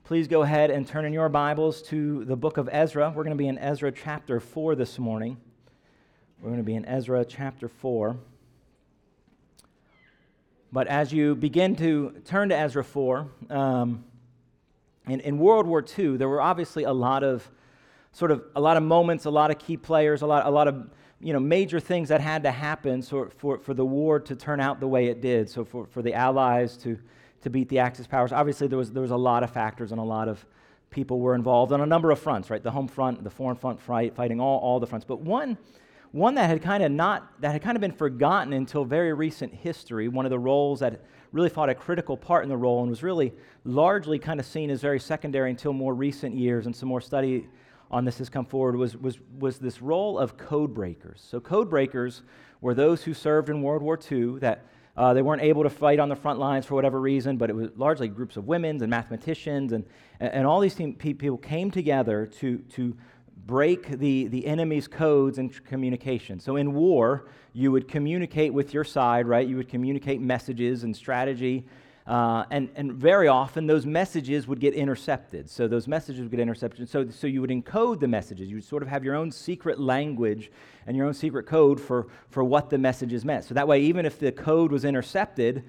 please go ahead and turn in your Bibles to the book of Ezra. We're going to be in Ezra chapter 4 this morning. We're going to be in Ezra chapter 4. But as you begin to turn to Ezra 4, in World War II, there were obviously a lot of moments, a lot of key players, a lot of major things that had to happen for the war to turn out the way it did. So for the Allies to beat the Axis powers, obviously there was a lot of factors and a lot of people were involved on a number of fronts, right? The home front, the foreign front, fighting all the fronts. But one that had kind of been forgotten until very recent history, one of the roles that really fought a critical part in the role and was really largely kind of seen as very secondary until more recent years, and some more study on this has come forward, was this role of code breakers. So code breakers were those who served in World War II that they weren't able to fight on the front lines for whatever reason, but it was largely groups of women and mathematicians, and all these people came together to break the enemy's codes and communication. So in war, you would communicate with your side, right? You would communicate messages and strategy, and very often those messages would get intercepted. So those messages would get intercepted. So you would encode the messages. You would sort of have your own secret language and your own secret code for what the messages meant. So that way, even if the code was intercepted,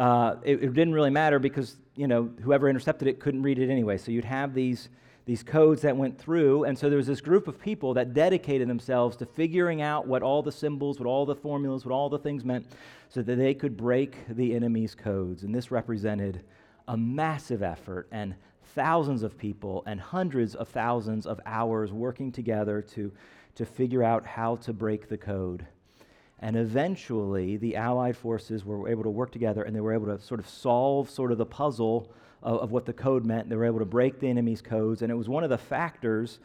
it didn't really matter because whoever intercepted it couldn't read it anyway. So you'd have these codes that went through, and so there was this group of people that dedicated themselves to figuring out what all the symbols, what all the formulas, what all the things meant, so that they could break the enemy's codes. And this represented a massive effort and thousands of people and hundreds of thousands of hours working together to figure out how to break the code. And eventually, the Allied forces were able to work together, and they were able to sort of solve the puzzle of what the code meant. They were able to break the enemy's codes, and it was one of the factors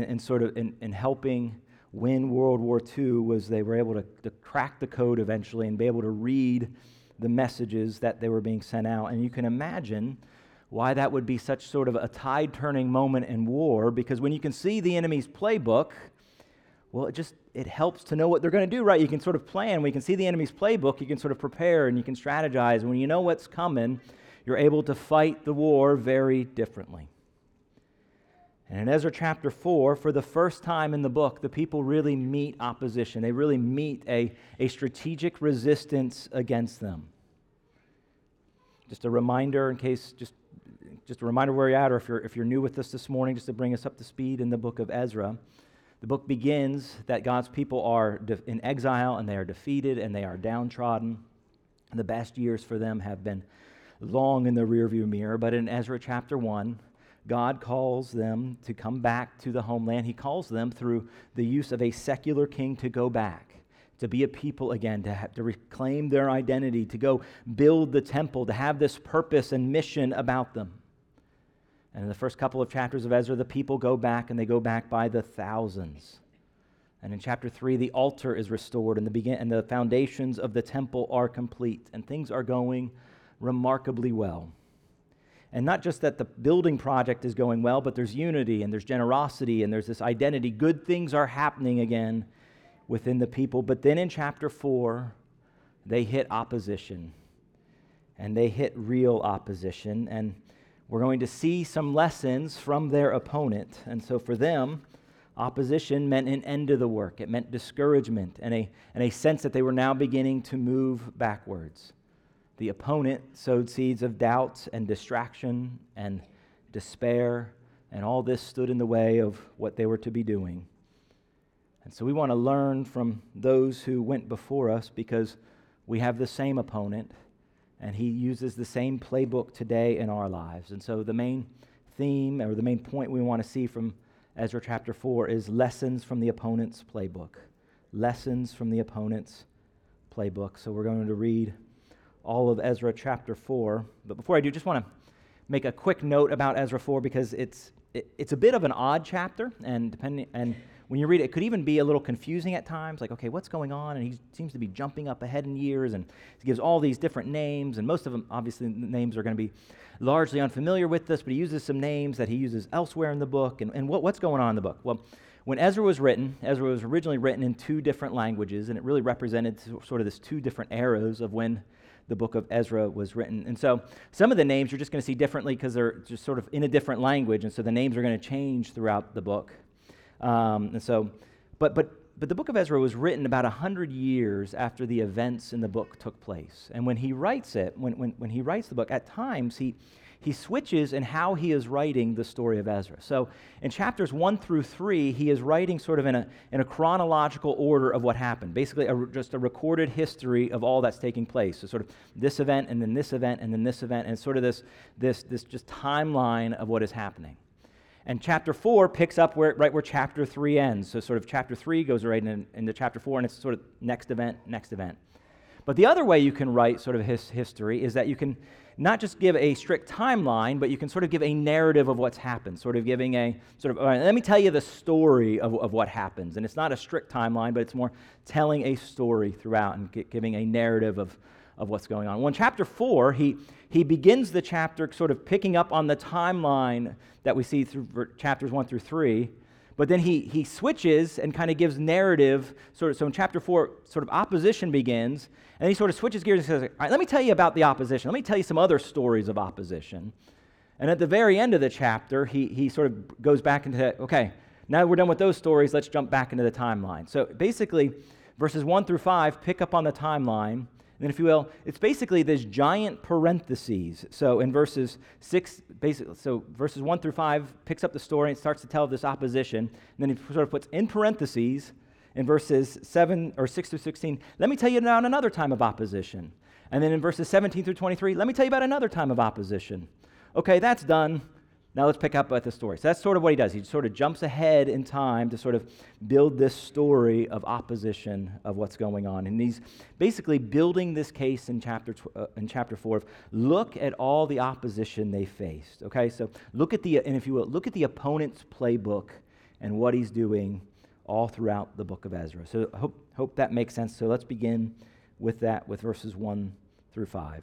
in helping win World War II was they were able to crack the code eventually and be able to read the messages that they were being sent out. And you can imagine why that would be such sort of a tide-turning moment in war, because when you can see the enemy's playbook, well, it helps to know what they're going to do, right? You can sort of plan. When you can see the enemy's playbook, you can sort of prepare and you can strategize. When you know what's coming, you're able to fight the war very differently. And in Ezra chapter 4, for the first time in the book, the people really meet opposition. They really meet a strategic resistance against them. Just a reminder, in case, just a reminder where you're at, or if you're new with us this morning, just to bring us up to speed in the book of Ezra. The book begins that God's people are in exile, and they are defeated, and they are downtrodden. The best years for them have been long in the rearview mirror, but in Ezra chapter 1, God calls them to come back to the homeland. He calls them through the use of a secular king to go back, to be a people again, to reclaim their identity, to go build the temple, to have this purpose and mission about them. And in the first couple of chapters of Ezra, the people go back, and they go back by the thousands. And in chapter 3, the altar is restored, and the foundations of the temple are complete, and things are going remarkably well. And not just that the building project is going well, but there's unity and there's generosity and there's this identity. Good things are happening again within the people. But then in chapter 4, they hit opposition. And they hit real opposition. And we're going to see some lessons from their opponent. And so for them, opposition meant an end to the work. It meant discouragement and a sense that they were now beginning to move backwards. The opponent sowed seeds of doubt and distraction and despair, and all this stood in the way of what they were to be doing. And so we want to learn from those who went before us, because we have the same opponent, and he uses the same playbook today in our lives. And so the main theme, or the main point we want to see from Ezra chapter 4 is lessons from the opponent's playbook. Lessons from the opponent's playbook. So we're going to read all of Ezra chapter 4. But before I do, just want to make a quick note about Ezra 4, because it's a bit of an odd chapter, and when you read it, it could even be a little confusing at times, like, okay, what's going on? And he seems to be jumping up ahead in years, and he gives all these different names, and most of them, obviously, the names are going to be largely unfamiliar with us, but he uses some names that he uses elsewhere in the book. And what's going on in the book? Well, when Ezra was originally written in two different languages, and it really represented sort of this two different eras of when the book of Ezra was written. And so some of the names you're just going to see differently because they're just sort of in a different language, and so the names are going to change throughout the book. But the book of Ezra was written about 100 years after the events in the book took place. And when he writes it, when he writes the book, at times he switches in how he is writing the story of Ezra. So in chapters 1 through 3, he is writing sort of in a chronological order of what happened, basically just a recorded history of all that's taking place. So sort of this event, and then this event, and then this event, and it's sort of this just timeline of what is happening. And chapter 4 picks up right where chapter 3 ends. So sort of chapter 3 goes right into chapter 4, and it's sort of next event, next event. But the other way you can write sort of history is that you can not just give a strict timeline, but you can sort of give a narrative of what's happened, sort of giving a sort of, all right, let me tell you the story of what happens. And it's not a strict timeline, but it's more telling a story throughout and giving a narrative of what's going on. Well, in chapter 4, he begins the chapter sort of picking up on the timeline that we see through chapters 1 through 3, but then he switches and kind of gives narrative. So in chapter 4, sort of opposition begins, and he sort of switches gears and says, all right, let me tell you about the opposition. Let me tell you some other stories of opposition. And at the very end of the chapter, he sort of goes back into, okay, now we're done with those stories, let's jump back into the timeline. So basically, verses 1 through 5 pick up on the timeline. And then, if you will, it's basically this giant parentheses. So in verses 6, basically, so verses 1 through 5 picks up the story and starts to tell this opposition. And then he sort of puts in parentheses in verses 7 or 6 through 16, let me tell you about another time of opposition. And then in verses 17 through 23, let me tell you about another time of opposition. Okay, that's done. Now let's pick up at the story. So that's sort of what he does. He sort of jumps ahead in time to sort of build this story of opposition of what's going on. And he's basically building this case in chapter 4 of look at all the opposition they faced. Okay, so look at the look at the opponent's playbook and what he's doing all throughout the book of Ezra. So I hope that makes sense. So let's begin with that, with verses 1 through 5.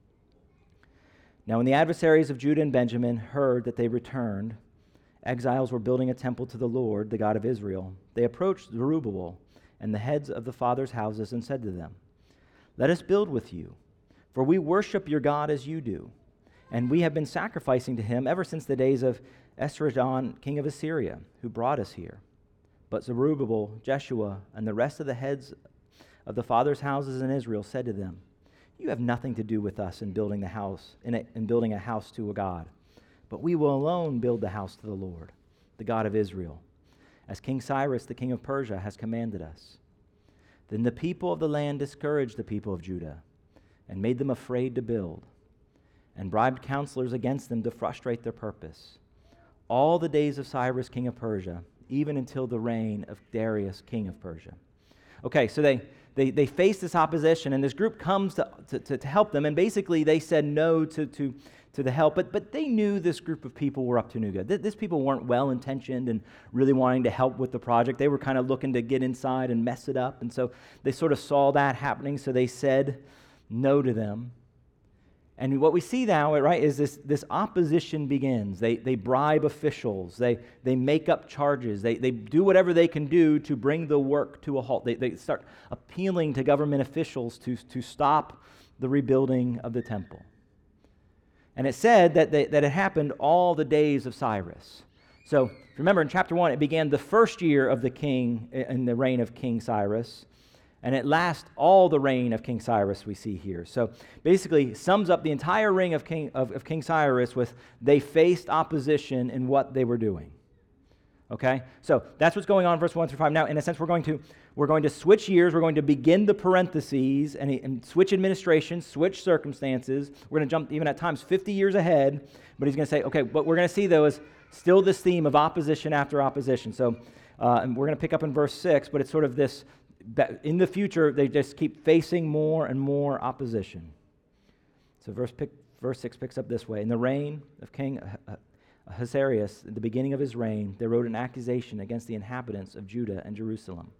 Now, when the adversaries of Judah and Benjamin heard that they returned, exiles were building a temple to the Lord, the God of Israel. They approached Zerubbabel and the heads of the fathers' houses and said to them, let us build with you, for we worship your God as you do, and we have been sacrificing to him ever since the days of Esarhaddon, king of Assyria, who brought us here. But Zerubbabel, Jeshua, and the rest of the heads of the fathers' houses in Israel said to them, you have nothing to do with us in building building a house to a God, but we will alone build the house to the Lord, the God of Israel, as King Cyrus, the king of Persia, has commanded us. Then the people of the land discouraged the people of Judah and made them afraid to build, and bribed counselors against them to frustrate their purpose, all the days of Cyrus, king of Persia, even until the reign of Darius, king of Persia. Okay, so they face this opposition, and this group comes to help them, and basically they said no to the help, but they knew this group of people were up to no good. These people weren't well-intentioned and really wanting to help with the project. They were kind of looking to get inside and mess it up, and so they sort of saw that happening, so they said no to them. And what we see now, right, is this opposition begins. They bribe officials. They make up charges. They do whatever they can do to bring the work to a halt. They start appealing to government officials to stop the rebuilding of the temple. And it said that it happened all the days of Cyrus. So if you remember in chapter 1, it began the first year of the king in the reign of King Cyrus. And it lasts all the reign of King Cyrus we see here. So basically sums up the entire reign of King Cyrus with they faced opposition in what they were doing. Okay? So that's what's going on in verse 1 through 5. Now, in a sense, we're going to switch years. We're going to begin the parentheses and switch administration, switch circumstances. We're going to jump even at times 50 years ahead. But he's going to say, okay, what we're going to see, though, is still this theme of opposition after opposition. So and we're going to pick up in verse 6, but it's sort of this, that in the future, they just keep facing more and more opposition. So verse 6 picks up this way. In the reign of King Ahasuerus, at the beginning of his reign, they wrote an accusation against the inhabitants of Judah and Jerusalem.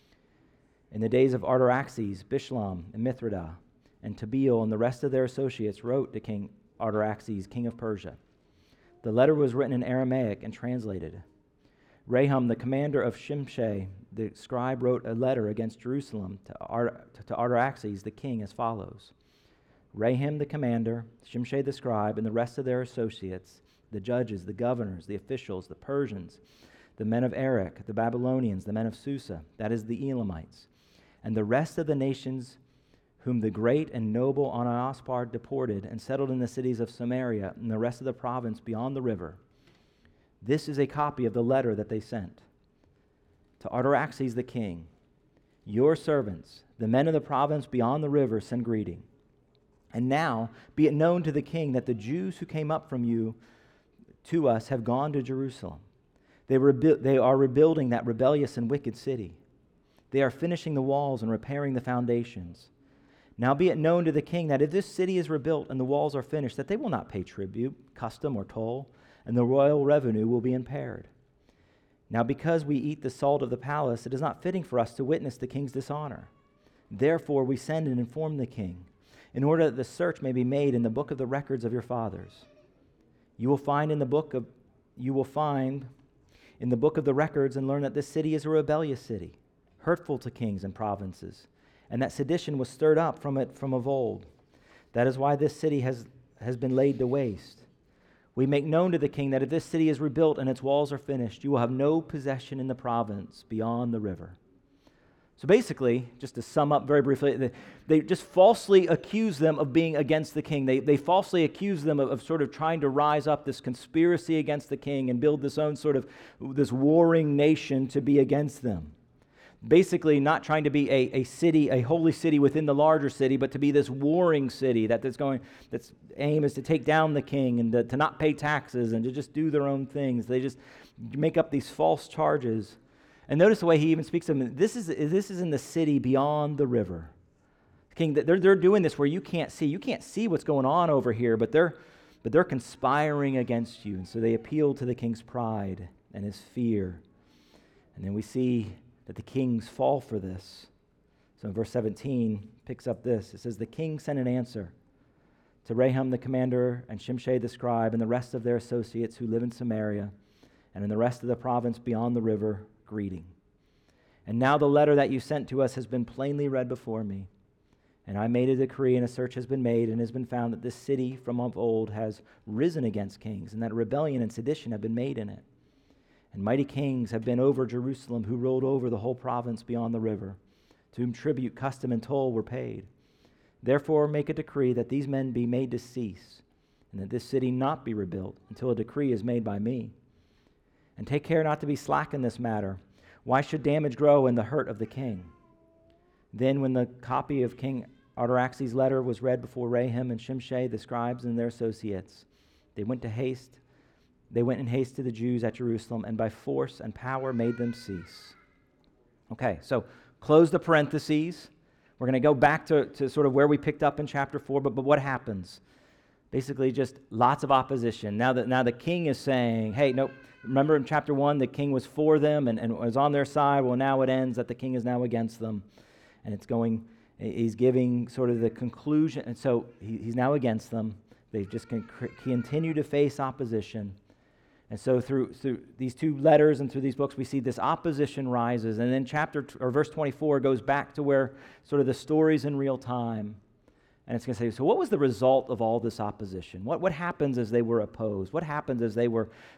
In the days of Artaxerxes, Bishlam and Mithridah, and Tabeel and the rest of their associates wrote to King Artaxerxes, king of Persia. The letter was written in Aramaic and translated. Rahum, the commander of Shimshai, the scribe, wrote a letter against Jerusalem to Artaxerxes, the king, as follows. Raham the commander, Shimshai the scribe, and the rest of their associates, the judges, the governors, the officials, the Persians, the men of Erech, the Babylonians, the men of Susa, that is the Elamites, and the rest of the nations whom the great and noble Anaspar deported and settled in the cities of Samaria and the rest of the province beyond the river. This is a copy of the letter that they sent. To Artaxerxes the king, your servants, the men of the province beyond the river, send greeting. And now be it known to the king that the Jews who came up from you to us have gone to Jerusalem. They are rebuilding that rebellious and wicked city. They are finishing the walls and repairing the foundations. Now be it known to the king that if this city is rebuilt and the walls are finished, that they will not pay tribute, custom, or toll, and the royal revenue will be impaired. Now because we eat the salt of the palace, it is not fitting for us to witness the king's dishonor. Therefore we send and inform the king, in order that the search may be made in the book of the records of your fathers. You will find in the book of the records and learn that this city is a rebellious city, hurtful to kings and provinces, and that sedition was stirred up from it from of old. That is why this city has been laid to waste. We make known to the king that if this city is rebuilt and its walls are finished, you will have no possession in the province beyond the river. So basically, just to sum up very briefly, they just falsely accuse them of being against the king. They falsely accuse them of sort of trying to rise up this conspiracy against the king and build this own sort of this warring nation to be against them. Basically not trying to be a city, a holy city within the larger city, but to be this warring city that's aim is to take down the king and to not pay taxes and to just do their own things. They just make up these false charges. And notice the way he even speaks of them. This is in the city beyond the river. King, they're doing this where you can't see what's going on over here, but they're conspiring against you. And so they appeal to the king's pride and his fear. And then we see that the kings fall for this. So in verse 17 picks up this. It says, the king sent an answer to Raham the commander and Shimshai the scribe and the rest of their associates who live in Samaria and in the rest of the province beyond the river, greeting. And now the letter that you sent to us has been plainly read before me. And I made a decree, and a search has been made, and has been found that this city from of old has risen against kings, and that rebellion and sedition have been made in it. And mighty kings have been over Jerusalem, who ruled over the whole province beyond the river, to whom tribute, custom, and toll were paid. Therefore make a decree that these men be made to cease, and that this city not be rebuilt until a decree is made by me. And take care not to be slack in this matter. Why should damage grow in the hurt of the king? Then when the copy of King Artaxerxes' letter was read before Raham and Shimshai, the scribes and their associates, they went in haste to the Jews at Jerusalem, and by force and power made them cease. Okay, so close the parentheses. We're going to go back to sort of where we picked up in chapter 4, but what happens? Basically just lots of opposition. Now the king is saying, hey, nope, remember in chapter 1, the king was for them and was on their side. Well, now it ends that the king is now against them. And he's giving sort of the conclusion, and so he's now against them. They've just continue to face opposition. And so through these two letters and through these books, we see this opposition rises. And then verse 24 goes back to where sort of the story's in real time. And it's going to say, so what was the result of all this opposition? What happens as they were opposed? What happens as they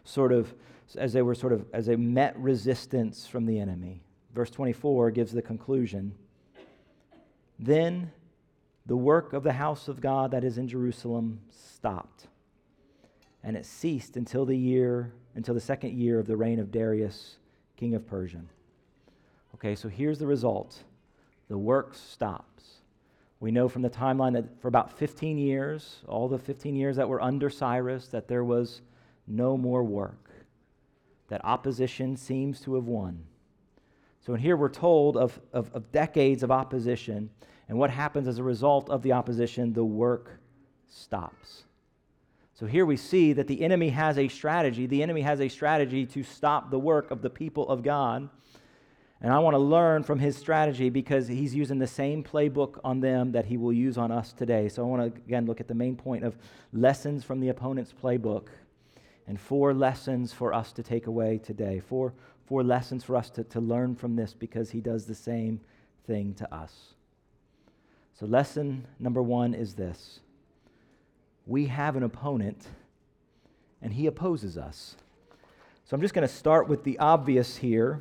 met resistance from the enemy? Verse 24 gives the conclusion. Then the work of the house of God that is in Jerusalem stopped, and it ceased until the second year of the reign of Darius, king of Persia. Okay, so here's the result. The work stops. We know from the timeline that for about 15 years, all the 15 years that were under Cyrus, that there was no more work, that opposition seems to have won. So in here we're told of decades of opposition, and what happens as a result of the opposition, the work stops. So here we see that the enemy has a strategy. The enemy has a strategy to stop the work of the people of God. And I want to learn from his strategy because he's using the same playbook on them that he will use on us today. So I want to, again, look at the main point of lessons from the opponent's playbook and 4 lessons for us to take away today. Four lessons for us to learn from this because he does the same thing to us. So lesson number 1 is this. we have an opponent, and he opposes us. So I'm just going to start with the obvious here,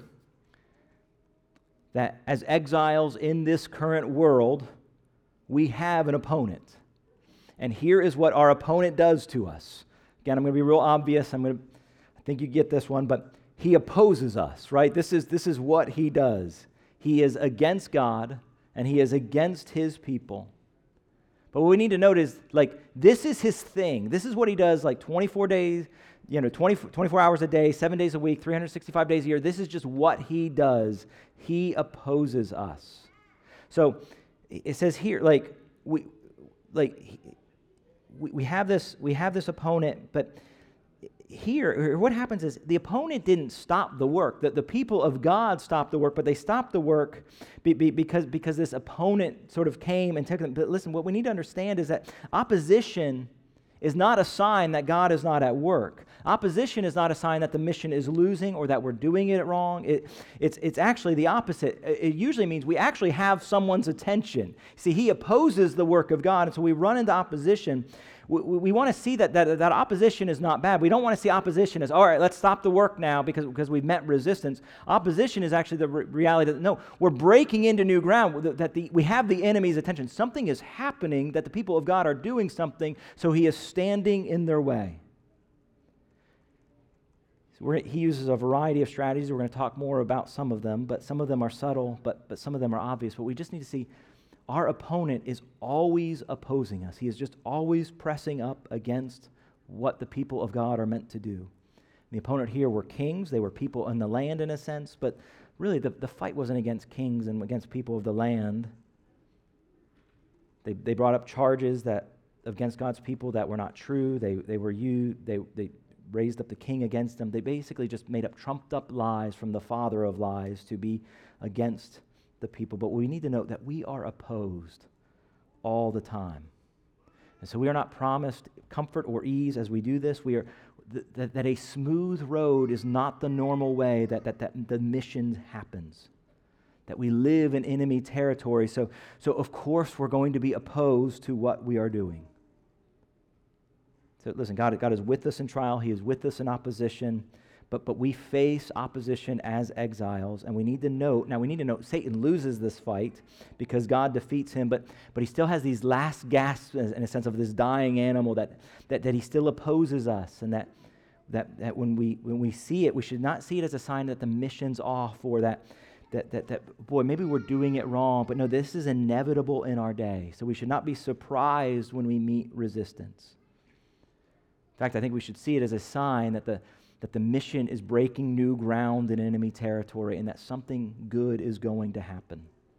that as exiles in this current world, we have an opponent. And here is what our opponent does to us. Again, I'm going to be real obvious. I think you get this one, but he opposes us, right? This is what he does. He is against God, and he is against his people. But what we need to note is, this is his thing. This is what he does, 24 days, 24 hours a day, 7 days a week, 365 days a year. This is just what he does. He opposes us. So it says here, we have this opponent, but here, what happens is the opponent didn't stop the work. The people of God stopped the work, but they stopped the work because this opponent sort of came and took them. But listen, what we need to understand is that opposition is not a sign that God is not at work. Opposition is not a sign that the mission is losing or that we're doing it wrong. It's actually the opposite. It usually means we actually have someone's attention. See, he opposes the work of God, and so we run into opposition. We want to see that opposition is not bad. We don't want to see opposition as, all right, let's stop the work now because we've met resistance. Opposition is actually the reality that, no, we're breaking into new ground, that we have the enemy's attention. Something is happening, that the people of God are doing something, so he is standing in their way. So he uses a variety of strategies. We're going to talk more about some of them, but some of them are subtle, but some of them are obvious. But we just need to see our opponent is always opposing us. He is just always pressing up against what the people of God are meant to do. The opponent here were kings. They were people in the land in a sense, but really the fight wasn't against kings and against people of the land. They brought up charges that against God's people that were not true. They raised up the king against them. They basically just made up trumped up lies from the father of lies to be against the people. But we need to note that we are opposed all the time. And so we are not promised comfort or ease as we do this. We are that a smooth road is not the normal way that the mission happens. That we live in enemy territory. So of course we're going to be opposed to what we are doing. So listen, God is with us in trial. He is with us in opposition. But we face opposition as exiles, and we need to note Satan loses this fight because God defeats him, but he still has these last gasps in a sense of this dying animal that he still opposes us, and that when we see it, we should not see it as a sign that the mission's off or that boy, maybe we're doing it wrong, but no, this is inevitable in our day. So we should not be surprised when we meet resistance. In fact, I think we should see it as a sign that the mission is breaking new ground in enemy territory and that something good is going to happen.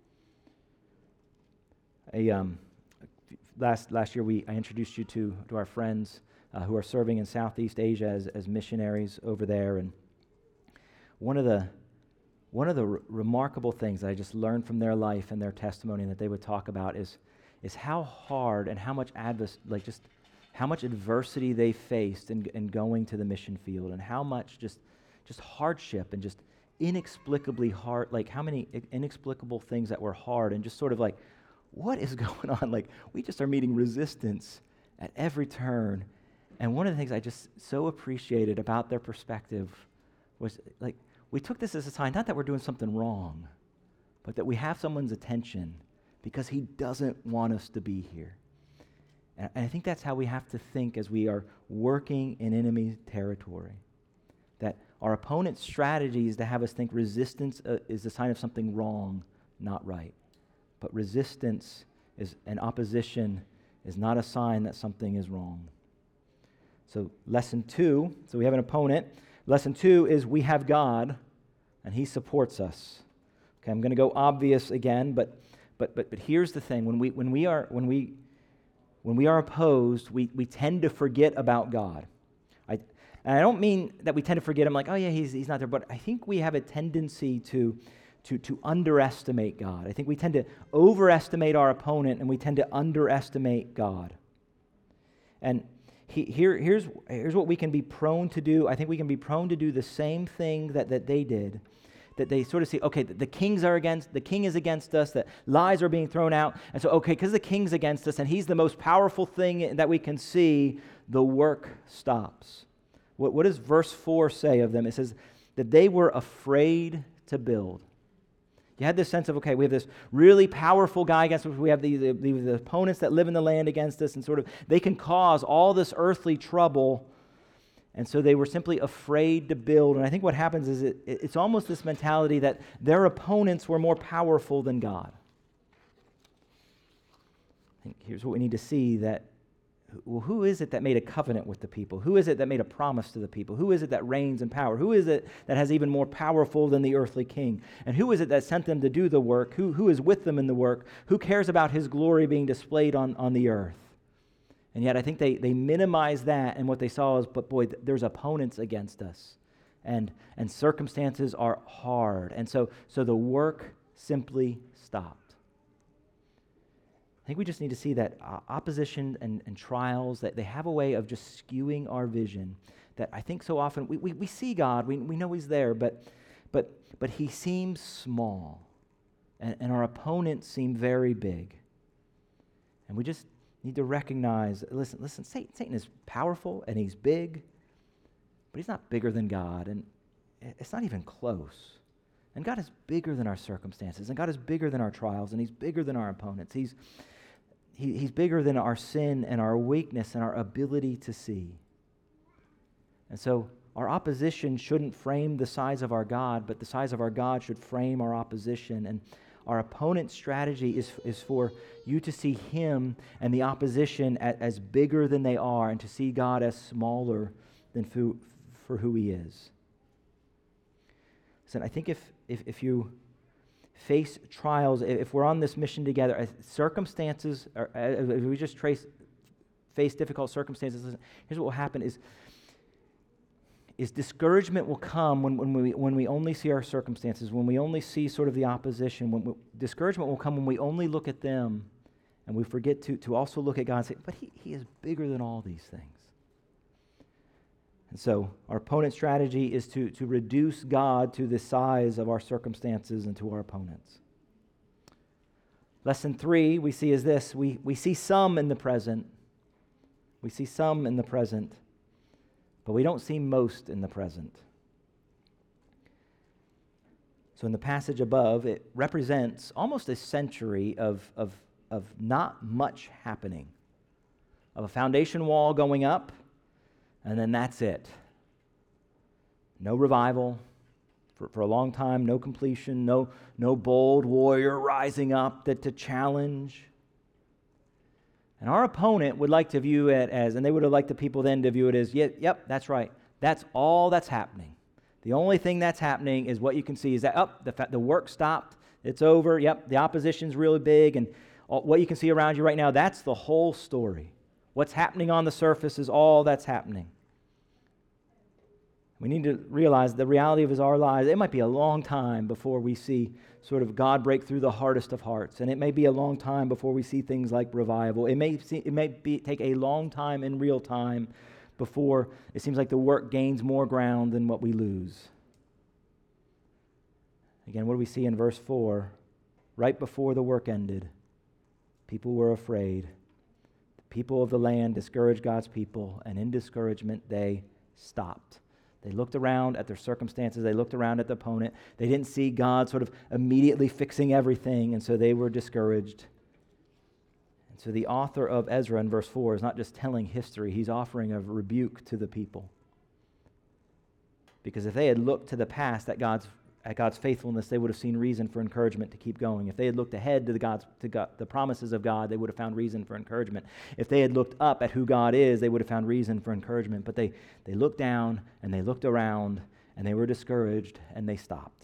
Last year I introduced you to our friends who are serving in Southeast Asia as missionaries over there, and one of the remarkable things that I just learned from their life and their testimony and that they would talk about is how hard and how much how much adversity they faced in going to the mission field, and how much just hardship and just inexplicably hard, how many inexplicable things that were hard, and just sort of what is going on? We just are meeting resistance at every turn. And one of the things I just so appreciated about their perspective was we took this as a sign, not that we're doing something wrong, but that we have someone's attention because he doesn't want us to be here. And I think that's how we have to think as we are working in enemy territory. That our opponent's strategy is to have us think resistance is a sign of something wrong, not right. But resistance and opposition is not a sign that something is wrong. So lesson 2, so we have an opponent. Lesson 2 is we have God, and he supports us. Okay, I'm going to go obvious again, but here's the thing: when we are opposed, we tend to forget about God. And I don't mean that we tend to forget him, oh yeah, he's not there, but I think we have a tendency to underestimate God. I think we tend to overestimate our opponent, and we tend to underestimate God. And here's what we can be prone to do. I think we can be prone to do the same thing that they did, that they sort of see, okay, the king is against us, that lies are being thrown out. And so, okay, because the king's against us and he's the most powerful thing that we can see, the work stops. What does verse 4 say of them? It says that they were afraid to build. You had this sense of, okay, we have this really powerful guy against us. We have the opponents that live in the land against us, and sort of they can cause all this earthly trouble. And so they were simply afraid to build. And I think what happens is it's almost this mentality that their opponents were more powerful than God. I think here's what we need to see, that well, who is it that made a covenant with the people? Who is it that made a promise to the people? Who is it that reigns in power? Who is it that has even more powerful than the earthly king? And who is it that sent them to do the work? Who is with them in the work? Who cares about his glory being displayed on the earth? And yet I think they minimize that, and what they saw is, but boy, there's opponents against us. And circumstances are hard. And so the work simply stopped. I think we just need to see that opposition and trials, that they have a way of just skewing our vision. That I think so often we see God, we know he's there, but he seems small. And our opponents seem very big. And we just need to recognize, listen, Satan is powerful and he's big, but he's not bigger than God, and it's not even close. And God is bigger than our circumstances, and God is bigger than our trials, and he's bigger than our opponents. He's bigger than our sin and our weakness and our ability to see. And so our opposition shouldn't frame the size of our God, but the size of our God should frame our opposition. And our opponent's strategy is for you to see him and the opposition as bigger than they are, and to see God as smaller than for who he is. Listen, I think if you face trials, if we're on this mission together, circumstances, if we just face difficult circumstances, here's what will happen is discouragement will come when we only see our circumstances, when we only see sort of the opposition. Discouragement will come when we only look at them, and we forget to also look at God and say, but he is bigger than all these things. And so our opponent's strategy is to reduce God to the size of our circumstances and to our opponents. Lesson 3 we see is this: we see some in the present. We see some in the present, but we don't see most in the present. So in the passage above, it represents almost a century of not much happening, of a foundation wall going up, and then that's it. No revival for a long time, no completion, no bold warrior rising up to challenge. And our opponent would like to view it as, and they would have liked the people then to view it as, yep, that's right. That's all that's happening. The only thing that's happening is what you can see is that, the work stopped, it's over, yep, the opposition's really big, and what you can see around you right now, that's the whole story. What's happening on the surface is all that's happening. We need to realize the reality of our lives. It might be a long time before we see sort of God break through the hardest of hearts, and it may be a long time before we see things like revival. It may take a long time in real time before it seems like the work gains more ground than what we lose. Again, what do we see in verse 4? Right before the work ended, people were afraid. The people of the land discouraged God's people, and in discouragement they stopped. They looked around at their circumstances. They looked around at the opponent. They didn't see God sort of immediately fixing everything, and so they were discouraged. And so the author of Ezra in verse 4 is not just telling history. He's offering a rebuke to the people. Because if they had looked to the past at God's faithfulness, they would have seen reason for encouragement to keep going. If they had looked ahead to the promises of God, they would have found reason for encouragement. If they had looked up at who God is, they would have found reason for encouragement. But they looked down and they looked around and they were discouraged and they stopped.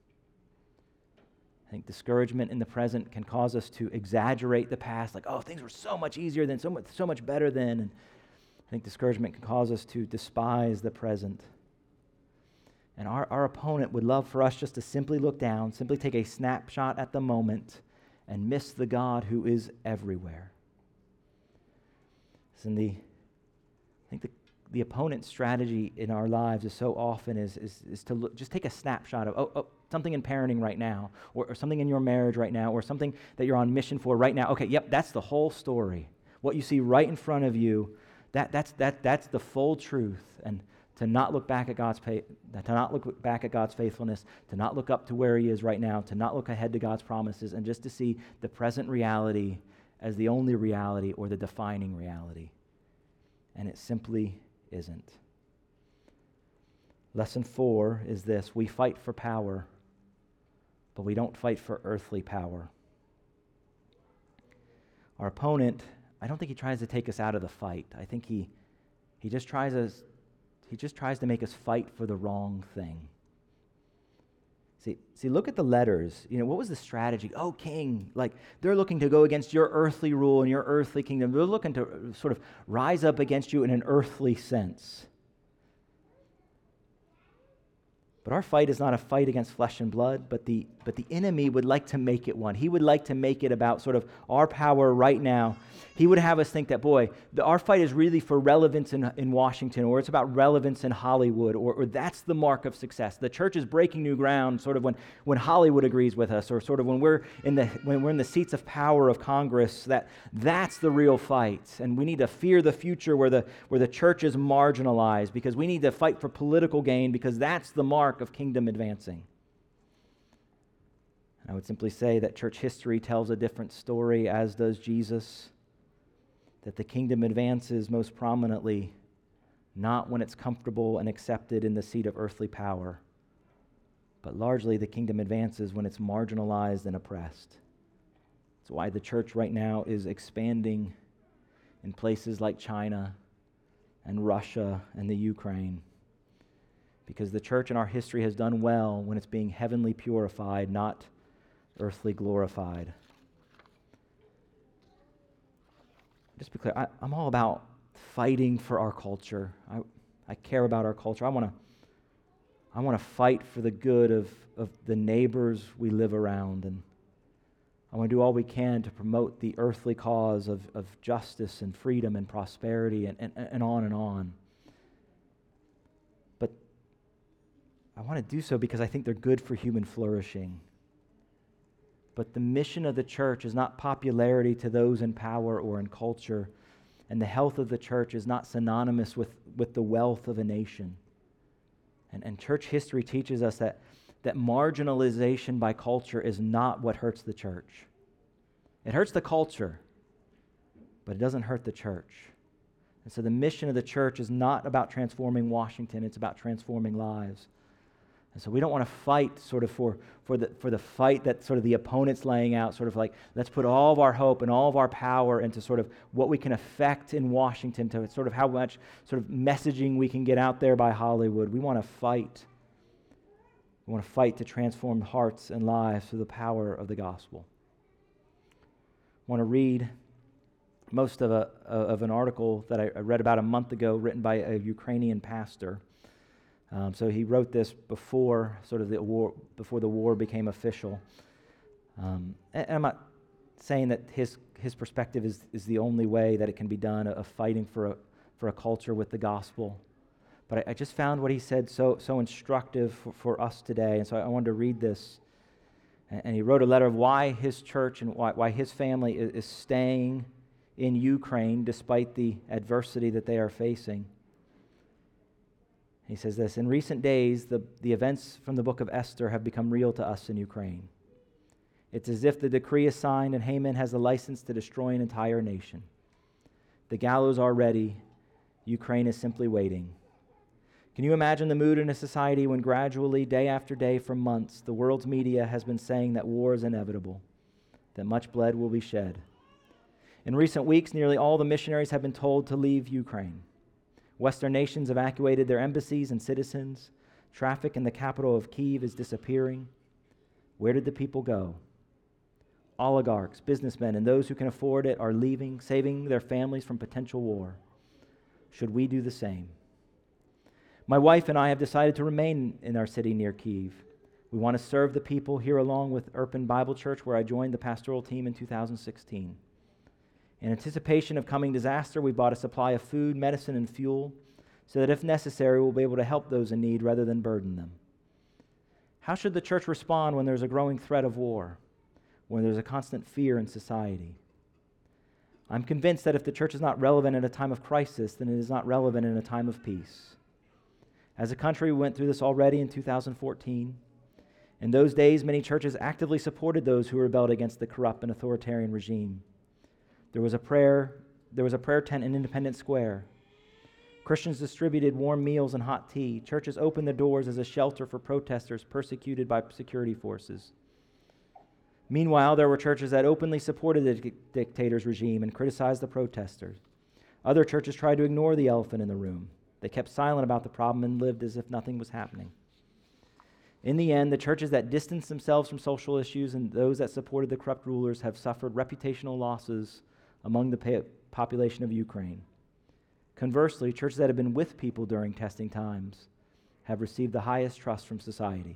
I think discouragement in the present can cause us to exaggerate the past, like, oh, things were so much easier then, so much better then. And I think discouragement can cause us to despise the present. And our opponent would love for us just to simply look down, simply take a snapshot at the moment, and miss the God who is everywhere. I think the opponent's strategy in our lives is so often is to look, just take a snapshot of, something in parenting right now, or something in your marriage right now, or something that you're on mission for right now. Okay, yep, that's the whole story. What you see right in front of you, that's the full truth. And to not look back at God's faithfulness, to not look up to where He is right now, to not look ahead to God's promises, and just to see the present reality as the only reality or the defining reality. And it simply isn't. Lesson 4 is this: we fight for power, but we don't fight for earthly power. Our opponent, I don't think he tries to take us out of the fight. I think he just tries to make us fight for the wrong thing. See, look at the letters. What was the strategy? Oh, king, they're looking to go against your earthly rule and your earthly kingdom. They're looking to sort of rise up against you in an earthly sense. But our fight is not a fight against flesh and blood, but the enemy would like to make it one. He would like to make it about sort of our power right now. He would have us think that, our fight is really for relevance in Washington, or it's about relevance in Hollywood, or that's the mark of success. The church is breaking new ground sort of when Hollywood agrees with us, or sort of when we're in the seats of power of Congress, that's the real fight. And we need to fear the future where the church is marginalized, because we need to fight for political gain, because that's the mark of kingdom advancing. I would simply say that church history tells a different story, as does Jesus, that the kingdom advances most prominently not when it's comfortable and accepted in the seat of earthly power, but largely the kingdom advances when it's marginalized and oppressed. That's why the church right now is expanding in places like China and Russia and the Ukraine, because the church in our history has done well when it's being heavenly purified, not earthly glorified. Just be clear, I'm all about fighting for our culture. I care about our culture. I want to fight for the good of the neighbors we live around, and I want to do all we can to promote the earthly cause of justice and freedom and prosperity and on and on. But I want to do so because I think they're good for human flourishing. But the mission of the church is not popularity to those in power or in culture, and the health of the church is not synonymous with the wealth of a nation. And church history teaches us that marginalization by culture is not what hurts the church. It hurts the culture, but it doesn't hurt the church. And so the mission of the church is not about transforming Washington, it's about transforming lives. And so we don't want to fight sort of for the fight that sort of the opponent's laying out, sort of like, let's put all of our hope and all of our power into sort of what we can affect in Washington, to sort of how much sort of messaging we can get out there by Hollywood. We want to fight. We want to fight to transform hearts and lives through the power of the gospel. I want to read most of an article that I read about a month ago, written by a Ukrainian pastor. So he wrote this before sort of the war became official. And I'm not saying that his perspective is the only way that it can be done, of fighting for a culture with the gospel. But I just found what he said so instructive for us today, and so I wanted to read this. And he wrote a letter of why his church and why his family is staying in Ukraine despite the adversity that they are facing. He says this: in recent days, the events from the book of Esther have become real to us in Ukraine. It's as if the decree is signed and Haman has the license to destroy an entire nation. The gallows are ready. Ukraine is simply waiting. Can you imagine the mood in a society when gradually, day after day, for months, the world's media has been saying that war is inevitable, that much blood will be shed? In recent weeks, nearly all the missionaries have been told to leave Ukraine. Western nations evacuated their embassies and citizens. Traffic in the capital of Kyiv is disappearing. Where did the people go? Oligarchs, businessmen, and those who can afford it are leaving, saving their families from potential war. Should we do the same? My wife and I have decided to remain in our city near Kyiv. We want to serve the people here along with Irpin Bible Church, where I joined the pastoral team in 2016. In anticipation of coming disaster, we bought a supply of food, medicine, and fuel so that if necessary, we'll be able to help those in need rather than burden them? How should the church respond when there's a growing threat of war, when there's a constant fear in society? I'm convinced that if the church is not relevant in a time of crisis, then it is not relevant in a time of peace. As a country, we went through this already in 2014. In those days, many churches actively supported those who rebelled against the corrupt and authoritarian regime. There was a prayer tent in Independence Square. Christians distributed warm meals and hot tea. Churches opened the doors as a shelter for protesters persecuted by security forces. Meanwhile, there were churches that openly supported the dictator's regime and criticized the protesters. Other churches tried to ignore the elephant in the room. They kept silent about the problem and lived as if nothing was happening. In the end, the churches that distanced themselves from social issues and those that supported the corrupt rulers have suffered reputational losses among the population of Ukraine. Conversely, churches that have been with people during testing times have received the highest trust from society.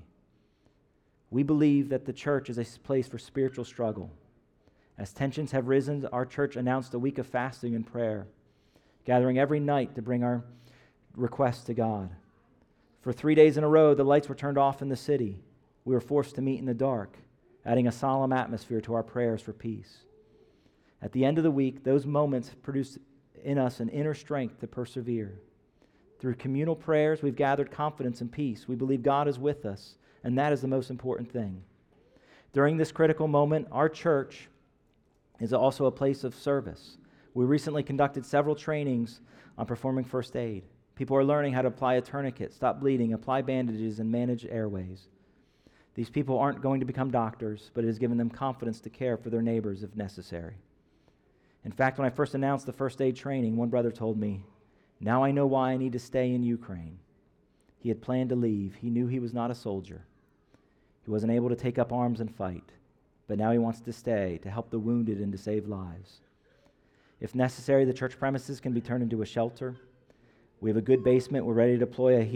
We believe that the church is a place for spiritual struggle. As tensions have risen, our church announced a week of fasting and prayer, gathering every night to bring our requests to God. For 3 days in a row, the lights were turned off in the city. We were forced to meet in the dark, adding a solemn atmosphere to our prayers for peace. At the end of the week, those moments produced in us an inner strength to persevere. Through communal prayers, we've gathered confidence and peace. We believe God is with us, and that is the most important thing. During this critical moment, our church is also a place of service. We recently conducted several trainings on performing first aid. People are learning how to apply a tourniquet, stop bleeding, apply bandages, and manage airways. These people aren't going to become doctors, but it has given them confidence to care for their neighbors if necessary. In fact, when I first announced the first aid training, one brother told me, "Now I know why I need to stay in Ukraine." He had planned to leave. He knew he was not a soldier. He wasn't able to take up arms and fight, but now he wants to stay to help the wounded and to save lives. If necessary, the church premises can be turned into a shelter. We have a good basement. We're ready to deploy a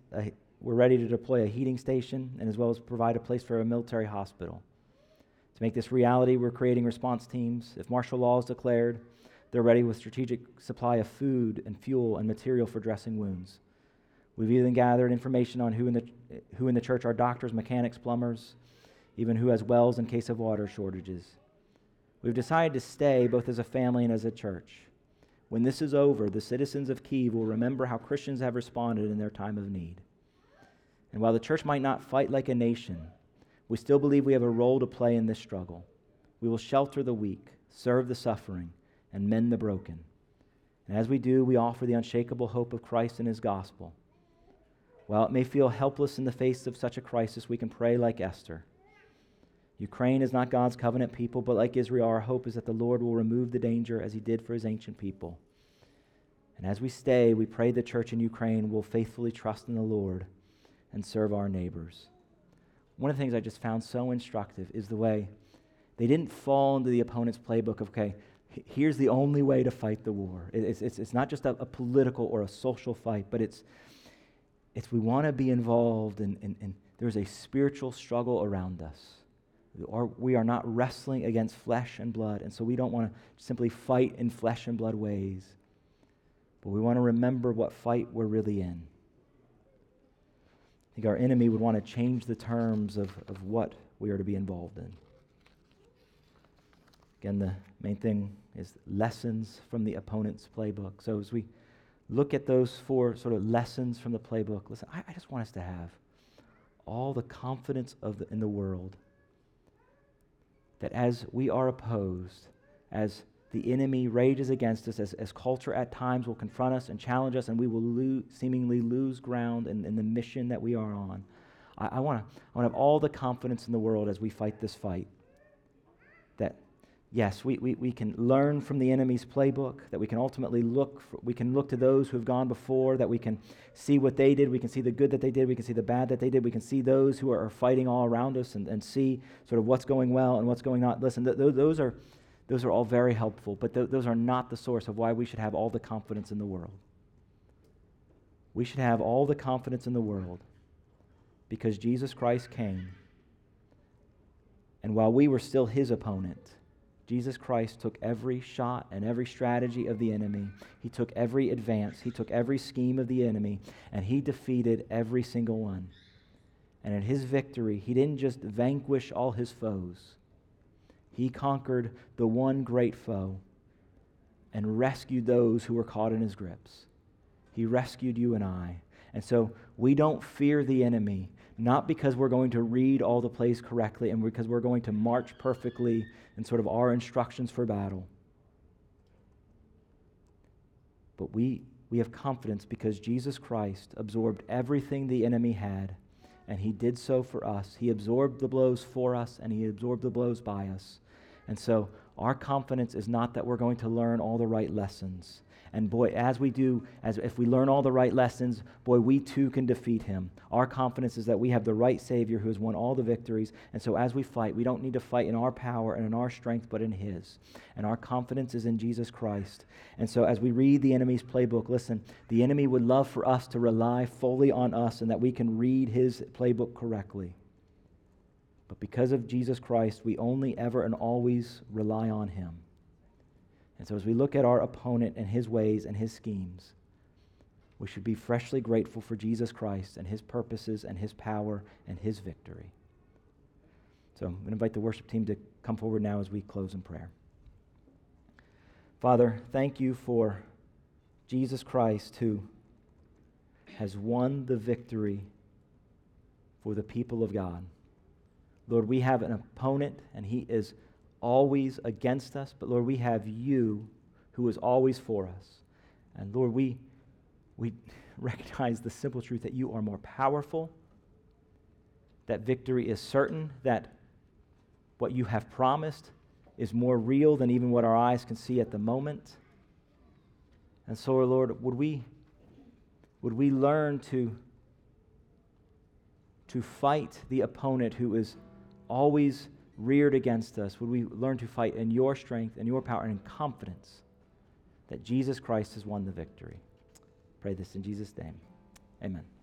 heating station, and as well as provide a place for a military hospital. To make this reality, we're creating response teams. If martial law is declared, they're ready with strategic supply of food and fuel and material for dressing wounds. We've even gathered information on who in the church are doctors, mechanics, plumbers, even who has wells in case of water shortages. We've decided to stay both as a family and as a church. When this is over, the citizens of Kyiv will remember how Christians have responded in their time of need. And while the church might not fight like a nation, we still believe we have a role to play in this struggle. We will shelter the weak, serve the suffering, and mend the broken. And as we do, we offer the unshakable hope of Christ and His gospel. While it may feel helpless in the face of such a crisis, we can pray like Esther. Ukraine is not God's covenant people, but like Israel, our hope is that the Lord will remove the danger as He did for His ancient people. And as we stay, we pray the church in Ukraine will faithfully trust in the Lord and serve our neighbors. One of the things I just found so instructive is the way they didn't fall into the opponent's playbook of, okay, here's the only way to fight the war. It's not just a political or a social fight, but it's we want to be involved in there's a spiritual struggle around us. We are not wrestling against flesh and blood, and so we don't want to simply fight in flesh and blood ways, but we want to remember what fight we're really in. I think our enemy would want to change the terms of what we are to be involved in. Again, the main thing is lessons from the opponent's playbook. So as we look at those 4 sort of lessons from the playbook, listen, I just want us to have all the confidence in the world that as we are opposed, as the enemy rages against us, as culture at times will confront us and challenge us, and we will seemingly lose ground in the mission that we are on, I want to have all the confidence in the world as we fight this fight. That, yes, we can learn from the enemy's playbook, that we can ultimately look to those who have gone before, that we can see what they did, we can see the good that they did, we can see the bad that they did, we can see those who are fighting all around us and see sort of what's going well and what's going on. Listen, those are all very helpful, but those are not the source of why we should have all the confidence in the world. We should have all the confidence in the world because Jesus Christ came, and while we were still His opponent, Jesus Christ took every shot and every strategy of the enemy. He took every advance. He took every scheme of the enemy, and he defeated every single one. And in his victory, he didn't just vanquish all his foes. He conquered the one great foe and rescued those who were caught in his grips. He rescued you and I. And so we don't fear the enemy, not because we're going to read all the plays correctly and because we're going to march perfectly in sort of our instructions for battle. But we have confidence because Jesus Christ absorbed everything the enemy had, and he did so for us. He absorbed the blows for us, and he absorbed the blows by us. And so our confidence is not that we're going to learn all the right lessons. And boy, as if we learn all the right lessons, boy, we too can defeat him. Our confidence is that we have the right Savior who has won all the victories. And so as we fight, we don't need to fight in our power and in our strength, but in his. And our confidence is in Jesus Christ. And so as we read the enemy's playbook, listen, the enemy would love for us to rely fully on us and that we can read his playbook correctly. But because of Jesus Christ, we only ever and always rely on him. And so as we look at our opponent and his ways and his schemes, we should be freshly grateful for Jesus Christ and his purposes and his power and his victory. So I'm going to invite the worship team to come forward now as we close in prayer. Father, thank you for Jesus Christ who has won the victory for the people of God. Lord, we have an opponent and he is always against us, but Lord, we have you who is always for us. And Lord, we recognize the simple truth that you are more powerful, that victory is certain, that what you have promised is more real than even what our eyes can see at the moment. And so, Lord, would we learn to fight the opponent who is always reared against us? Would we learn to fight in your strength and your power and in confidence that Jesus Christ has won the victory? Pray this in Jesus' name. Amen.